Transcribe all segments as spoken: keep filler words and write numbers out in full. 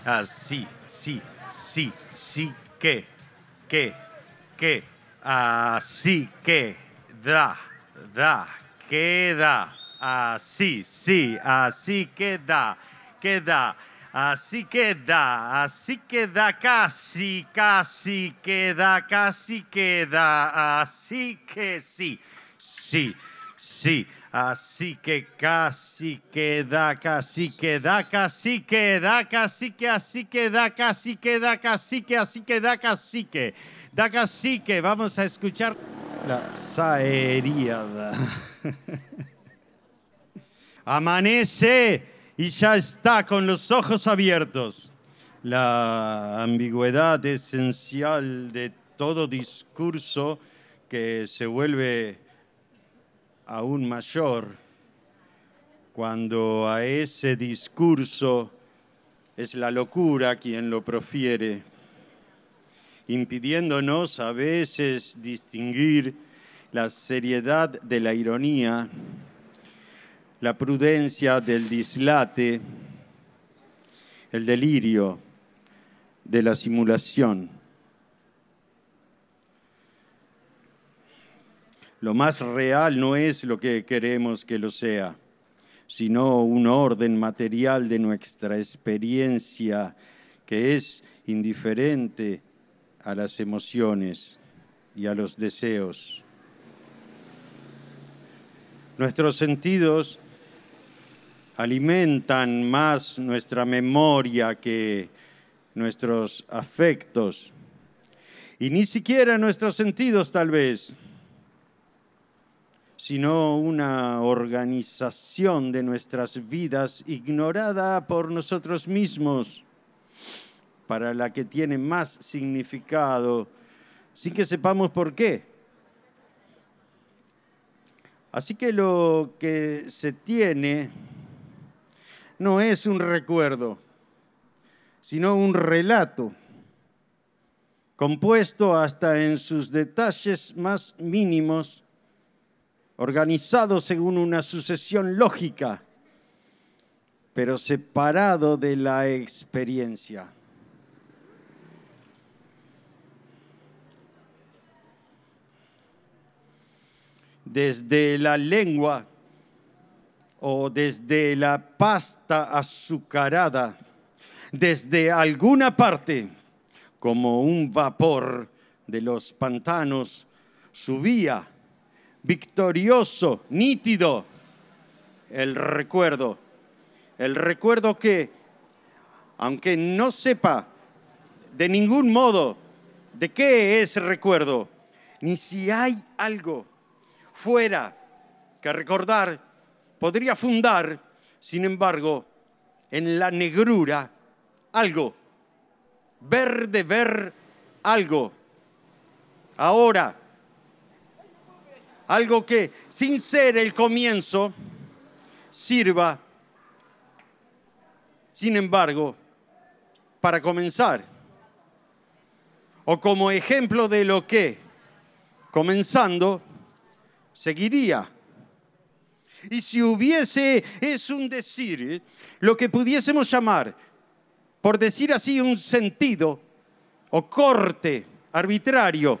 Así, sí, sí, sí que, que, que, así que, da, da, queda, así, sí, así queda, queda, así queda, así queda, casi, casi queda, casi queda, así que sí, sí, sí. Así que casi queda, casi queda, casi queda, casi que, así queda, casi queda, casi que, así queda, casi que, da casi que. Vamos a escuchar la saeríada. Amanece y ya está con los ojos abiertos. La ambigüedad esencial de todo discurso que se vuelve aún mayor cuando a ese discurso es la locura quien lo profiere, impidiéndonos a veces distinguir la seriedad de la ironía, la prudencia del dislate, el delirio de la simulación. Lo más real no es lo que queremos que lo sea, sino un orden material de nuestra experiencia que es indiferente a las emociones y a los deseos. Nuestros sentidos alimentan más nuestra memoria que nuestros afectos, y ni siquiera nuestros sentidos tal vez, sino una organización de nuestras vidas ignorada por nosotros mismos, para la que tiene más significado, sin que sepamos por qué. Así que lo que se tiene no es un recuerdo, sino un relato, compuesto hasta en sus detalles más mínimos, organizado según una sucesión lógica, pero separado de la experiencia. Desde la lengua o desde la pasta azucarada, desde alguna parte, como un vapor de los pantanos, subía victorioso, nítido, el recuerdo. El recuerdo que, aunque no sepa de ningún modo de qué es recuerdo, ni si hay algo fuera que recordar, podría fundar, sin embargo, en la negrura algo, ver de ver algo, ahora, algo que sin ser el comienzo sirva, sin embargo, para comenzar, o como ejemplo de lo que, comenzando, seguiría. Y si hubiese, es un decir, lo que pudiésemos llamar, por decir así, un sentido o corte arbitrario,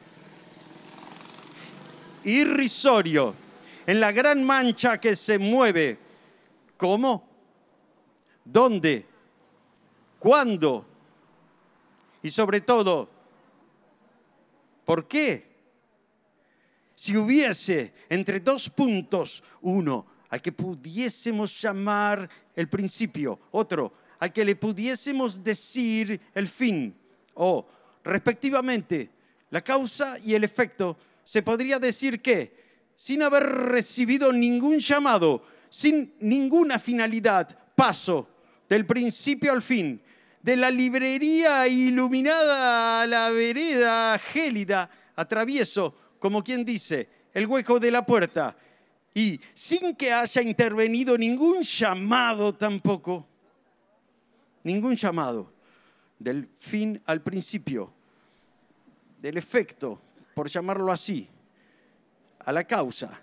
irrisorio, en la gran mancha que se mueve. ¿Cómo? ¿Dónde? ¿Cuándo? Y sobre todo, ¿por qué? Si hubiese entre dos puntos, uno al que pudiésemos llamar el principio, otro al que le pudiésemos decir el fin, o respectivamente la causa y el efecto, se podría decir que, sin haber recibido ningún llamado, sin ninguna finalidad, paso del principio al fin, de la librería iluminada a la vereda gélida, atravieso, como quien dice, el hueco de la puerta, y sin que haya intervenido ningún llamado tampoco, ningún llamado, del fin al principio, del efecto, por llamarlo así, a la causa,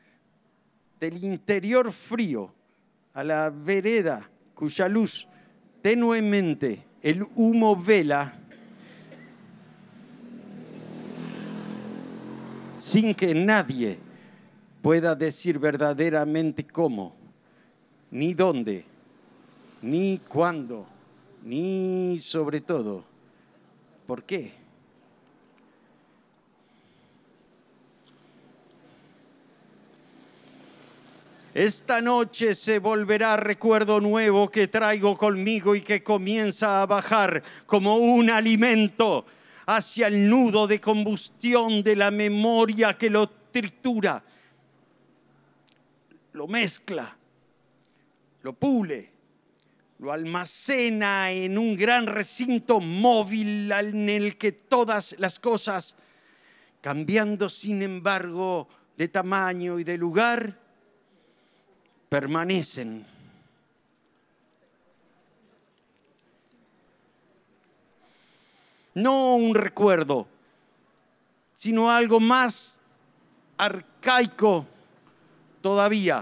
del interior frío, a la vereda cuya luz tenuemente el humo vela, sin que nadie pueda decir verdaderamente cómo, ni dónde, ni cuándo, ni sobre todo, ¿por qué? Esta noche se volverá recuerdo nuevo que traigo conmigo y que comienza a bajar como un alimento hacia el nudo de combustión de la memoria que lo tritura, lo mezcla, lo pule, lo almacena en un gran recinto móvil en el que todas las cosas, cambiando sin embargo de tamaño y de lugar, permanecen. No un recuerdo, sino algo más arcaico todavía.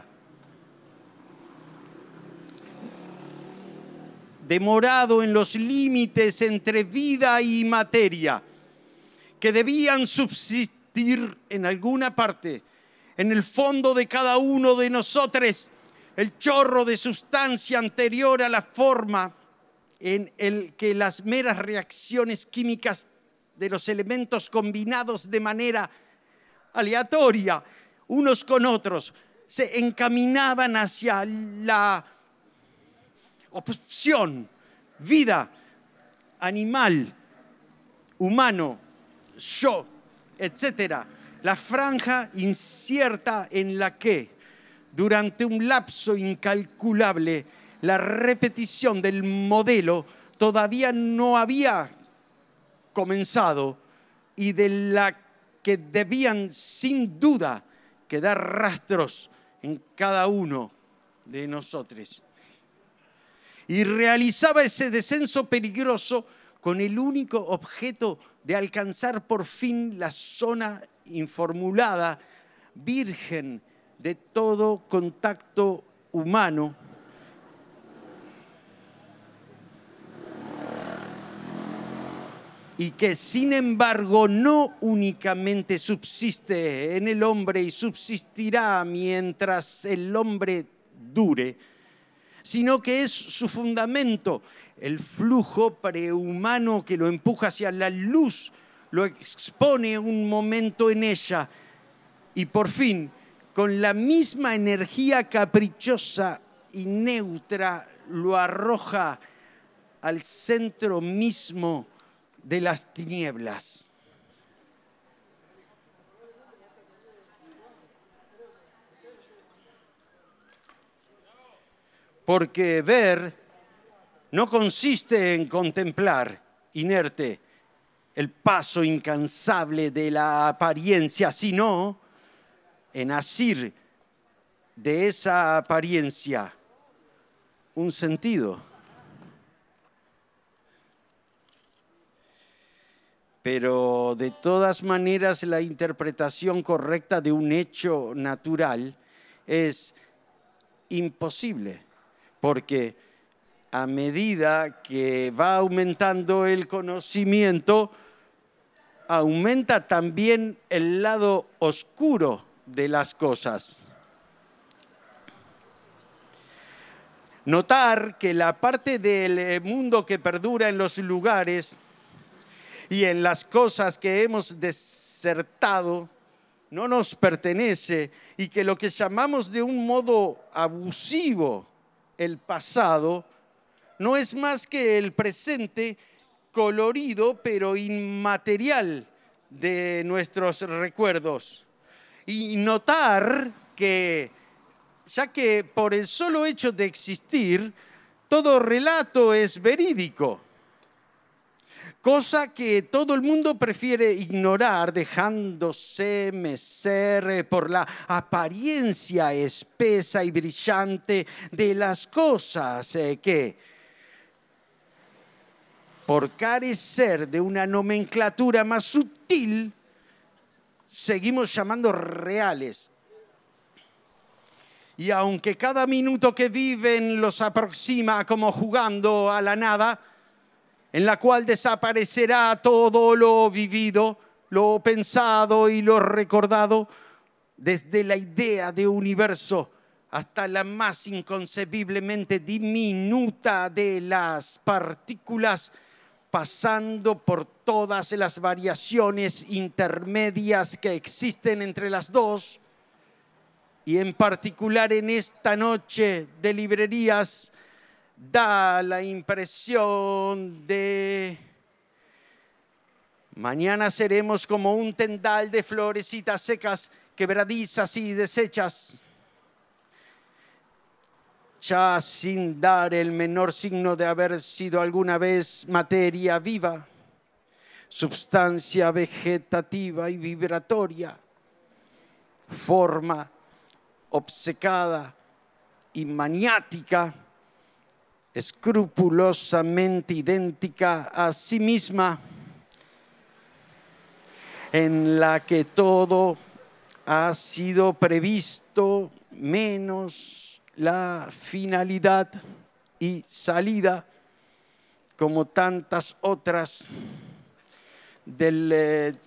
Demorado en los límites entre vida y materia, que debían subsistir en alguna parte, en el fondo de cada uno de nosotros, el chorro de sustancia anterior a la forma en el que las meras reacciones químicas de los elementos combinados de manera aleatoria unos con otros se encaminaban hacia la opción, vida, animal, humano, yo, etcétera. La franja incierta en la que, durante un lapso incalculable, la repetición del modelo todavía no había comenzado y de la que debían sin duda quedar rastros en cada uno de nosotros. Y realizaba ese descenso peligroso con el único objeto de alcanzar por fin la zona informulada, virgen de todo contacto humano, y que sin embargo no únicamente subsiste en el hombre y subsistirá mientras el hombre dure, sino que es su fundamento, el flujo prehumano que lo empuja hacia la luz, lo expone un momento en ella y por fin, con la misma energía caprichosa y neutra, lo arroja al centro mismo de las tinieblas. Porque ver no consiste en contemplar inerte el paso incansable de la apariencia, sino en asir de esa apariencia un sentido. Pero de todas maneras la interpretación correcta de un hecho natural es imposible, porque a medida que va aumentando el conocimiento, aumenta también el lado oscuro de las cosas. Notar que la parte del mundo que perdura en los lugares y en las cosas que hemos desertado no nos pertenece y que lo que llamamos de un modo abusivo el pasado no es más que el presente colorido pero inmaterial de nuestros recuerdos. Y notar que, ya que por el solo hecho de existir, todo relato es verídico, cosa que todo el mundo prefiere ignorar, dejándose mecer por la apariencia espesa y brillante de las cosas que, por carecer de una nomenclatura más sutil, seguimos llamando reales. Y aunque cada minuto que viven los aproxima como jugando a la nada, en la cual desaparecerá todo lo vivido, lo pensado y lo recordado, desde la idea de universo hasta la más inconcebiblemente diminuta de las partículas, pasando por todas las variaciones intermedias que existen entre las dos, y en particular en esta noche de librerías, da la impresión de mañana seremos como un tendal de florecitas secas, quebradizas y deshechas, ya sin dar el menor signo de haber sido alguna vez materia viva, substancia vegetativa y vibratoria, forma obcecada y maniática, escrupulosamente idéntica a sí misma, en la que todo ha sido previsto menos la finalidad y salida, como tantas otras del eh,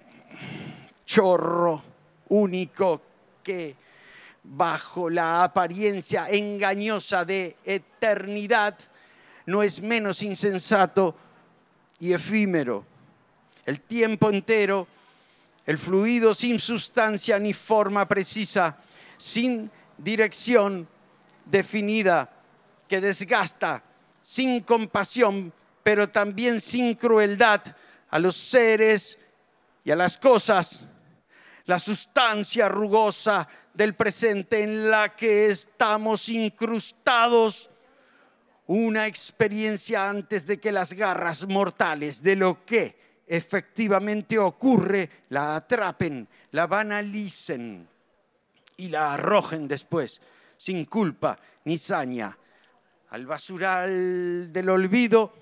chorro único que bajo la apariencia engañosa de eternidad no es menos insensato y efímero. El tiempo entero, el fluido sin sustancia ni forma precisa, sin dirección definida, que desgasta, sin compasión, pero también sin crueldad a los seres y a las cosas, la sustancia rugosa del presente en la que estamos incrustados, una experiencia antes de que las garras mortales de lo que efectivamente ocurre la atrapen, la banalicen y la arrojen después, sin culpa ni saña, al basural del olvido.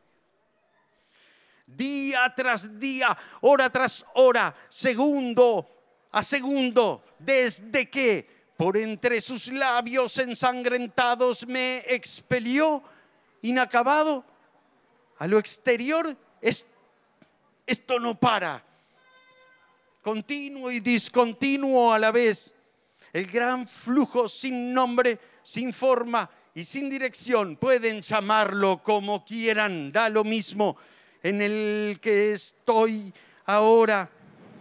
Día tras día, hora tras hora, segundo a segundo, desde que por entre sus labios ensangrentados me expelió inacabado a lo exterior. Es, esto no para, continuo y discontinuo a la vez, el gran flujo sin nombre, sin forma y sin dirección, pueden llamarlo como quieran, da lo mismo, en el que estoy ahora.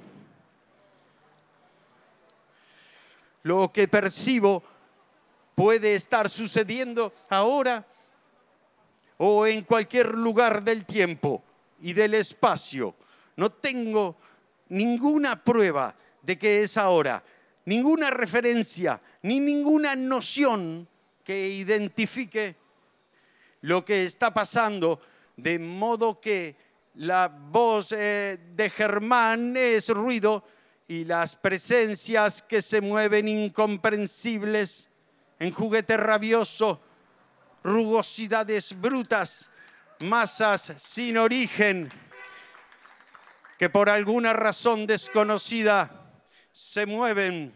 Lo que percibo puede estar sucediendo ahora o en cualquier lugar del tiempo y del espacio. No tengo ninguna prueba de que es ahora, ninguna referencia, ni ninguna noción que identifique lo que está pasando, de modo que la voz eh, de Germán es ruido y las presencias que se mueven incomprensibles en juguete rabioso, rugosidades brutas, masas sin origen que por alguna razón desconocida se mueven,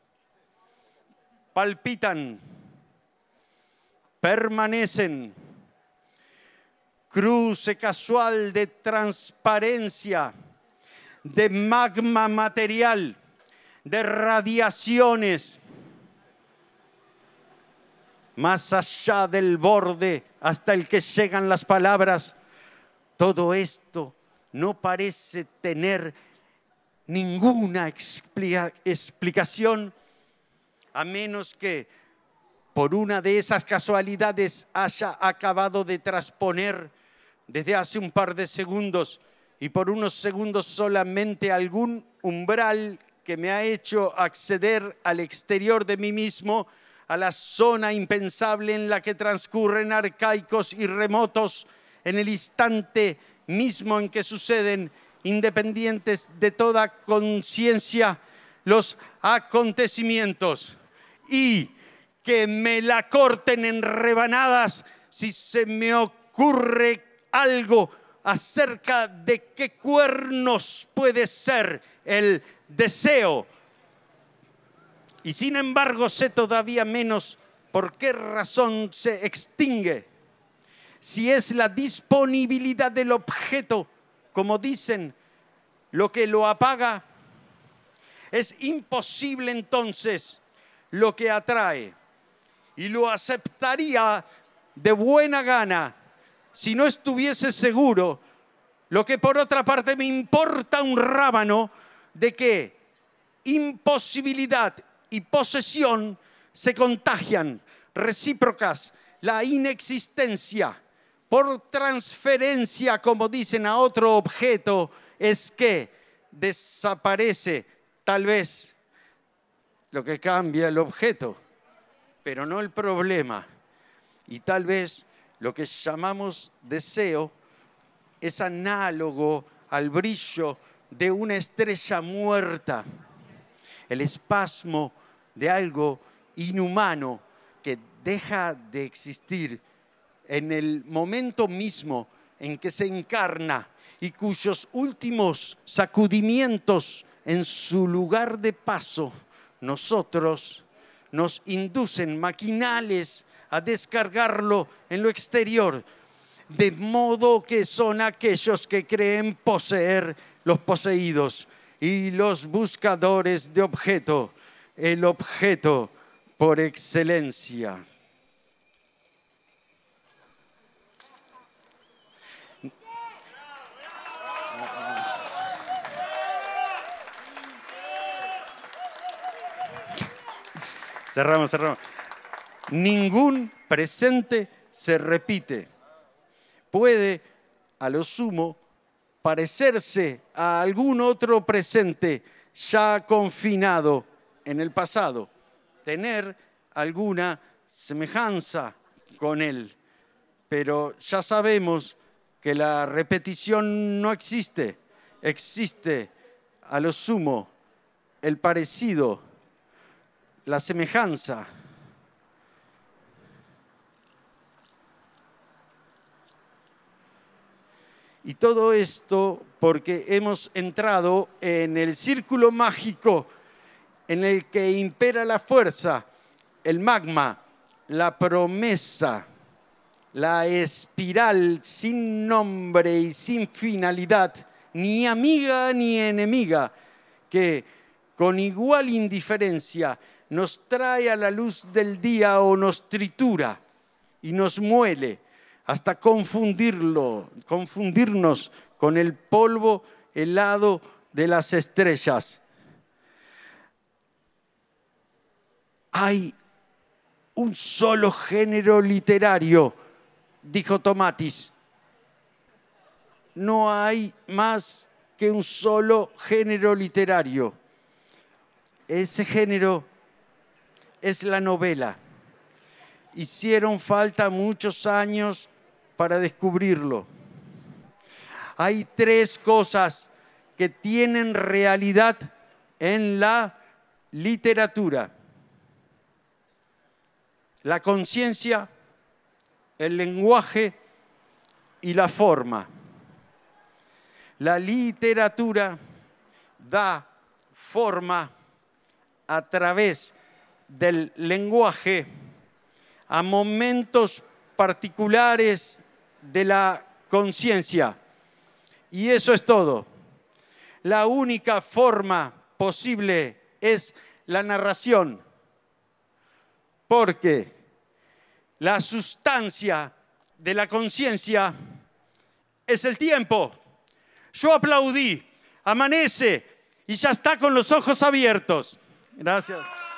palpitan, permanecen. Cruce casual de transparencia, de magma material, de radiaciones, más allá del borde hasta el que llegan las palabras. Todo esto no parece tener ninguna explica- explicación, a menos que por una de esas casualidades haya acabado de transponer desde hace un par de segundos y por unos segundos solamente algún umbral que me ha hecho acceder al exterior de mí mismo, a la zona impensable en la que transcurren arcaicos y remotos en el instante mismo en que suceden, independientes de toda conciencia, los acontecimientos, y que me la corten en rebanadas si se me ocurre algo acerca de qué cuernos puede ser el deseo Y sin embargo sé todavía menos por qué razón se extingue. Si es la disponibilidad del objeto, como dicen, lo que lo apaga, es imposible entonces lo que atrae. Y lo aceptaría de buena gana si no estuviese seguro, lo que por otra parte me importa un rábano, de que imposibilidad y posesión se contagian, recíprocas, la inexistencia por transferencia, como dicen, a otro objeto, es que desaparece tal vez lo que cambia el objeto, pero no el problema. Y tal vez lo que llamamos deseo es análogo al brillo de una estrella muerta, el espasmo de algo inhumano que deja de existir en el momento mismo en que se encarna y cuyos últimos sacudimientos en su lugar de paso nosotros nos inducen maquinales a descargarlo en lo exterior, de modo que son aquellos que creen poseer los poseídos y los buscadores de objeto, el objeto por excelencia. Cerramos, cerramos. Ningún presente se repite. Puede, a lo sumo, parecerse a algún otro presente ya confinado en el pasado, tener alguna semejanza con él. Pero ya sabemos que la repetición no existe. Existe, a lo sumo, el parecido, la semejanza. Y todo esto porque hemos entrado en el círculo mágico en el que impera la fuerza, el magma, la promesa, la espiral sin nombre y sin finalidad, ni amiga ni enemiga, que con igual indiferencia nos trae a la luz del día o nos tritura y nos muele hasta confundirlo, confundirnos con el polvo helado de las estrellas. Hay un solo género literario, dijo Tomatis. No hay más que un solo género literario. Ese género es la novela. Hicieron falta muchos años para descubrirlo. Hay tres cosas que tienen realidad en la literatura: la conciencia, el lenguaje y la forma. La literatura da forma a través del lenguaje a momentos particulares de la conciencia. Y eso es todo. La única forma posible es la narración, porque la sustancia de la conciencia es el tiempo. Yo aplaudí, amanece y ya está con los ojos abiertos. Gracias.